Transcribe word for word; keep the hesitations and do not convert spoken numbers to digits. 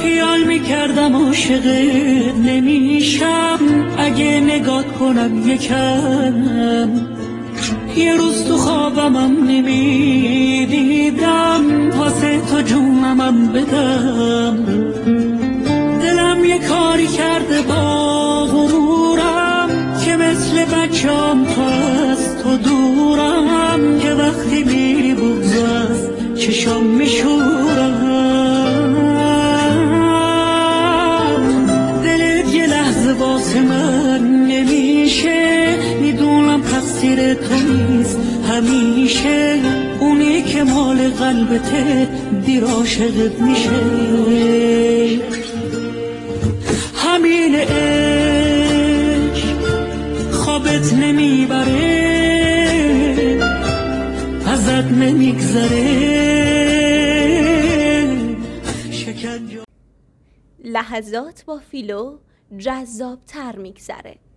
خیال میکردم عاشقت نمیشم، اگه نگات کنم یکم. یه روز تو خوابمم نمیدیدم، واسه تو جونمم بدم. دلم یه کاری کرده با غرورم، که مثل بچه‌ام تو از تو دورم. که وقتی میری بغض از چشام میشورم. دلت یه لحظه واسه من نمیشه، میدونم تقصیر تو نیست همیشه. اونی که مال قلبته دیر عاشقت میشه. همین عشق خوابت نمیبره، ازت نمیگذره. لحظات با فیلو جذاب تر میگذره.